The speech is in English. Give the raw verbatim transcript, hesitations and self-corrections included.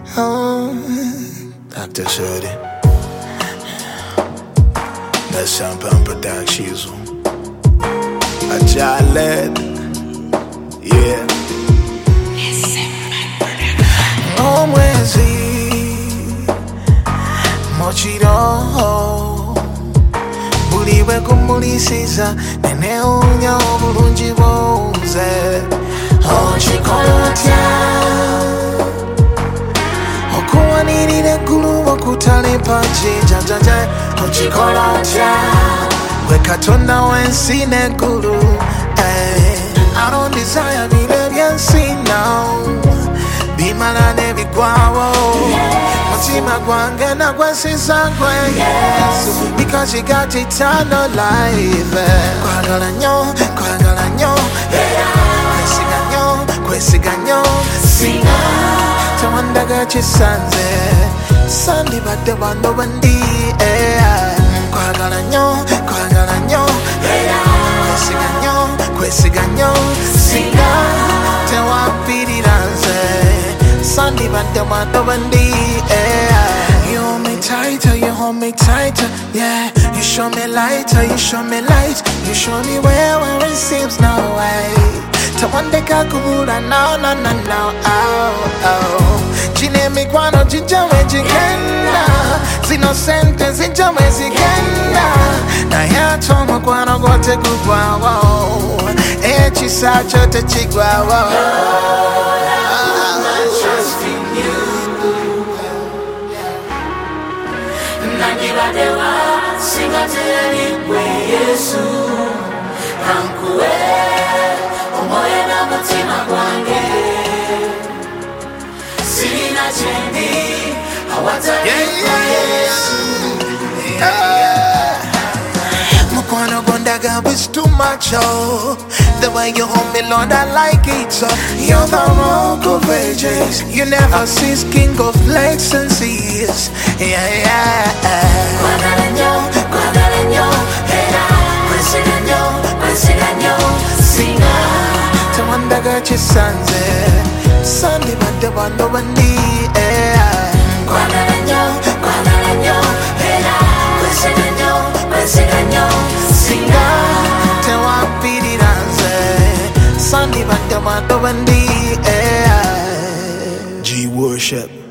Oh, doctor Shorty. That's Champagne Productions. A Jaled. Yeah. Oh, mwezi Mochiro buliwe kumulisiza nene unya obulungi bw'oze okikola otya okuwanirira eggulu okutala empagi janjanja okikola otya gwe Katonda w'ensi n'eggulu. I don't desire bino ebyensi now bimala n'ebigwawo mutima gwange nagwesiza gwe Yesu because you got eternal life. Kwagala nnyo kwagala nnyo kwesiga nnyo kwesiga nnyo singa tewandaga kisanze sandibadde wano wendi. Kwagala nnyo kwagala nnyo kwesiga nnyo kwesiga nnyo singa tewapirira nze sandibadde wano wendi. You hold me tighter, you hold me tighter, yeah. You show me lighter, you show me light. You show me where, where it seems no way. Tawandeka kubura, no, no, no, no, oh, oh. Chine mikwano, chinjawe chikenda Zino sente, zinjawe zikenda Na yato mkwano gote kugwa, wow. Echi sa chote chigwa, wow. Trust in you. Nangibadewa singateli kwe Yesu Kankuwe omoye na mutima gwange Sirina chendi awatali kwe Yesu. Mukwano gondaga was too much, oh. The way you hold me, Lord, I like it, so you're the rock of ages. You never cease, king of lakes and seas. Yeah, yeah. Kwagala nnyo, kwagala nnyo, era kwesiga nnyo, kwesiga nnyo, singa tewandaga kisanze sandibadde wano wendi. Kwagala nnyo, kwagala nnyo, era kwesiga nnyo, kwesiga nnyo, singa tewapirira nze sandibadde wano wendi. G Worship.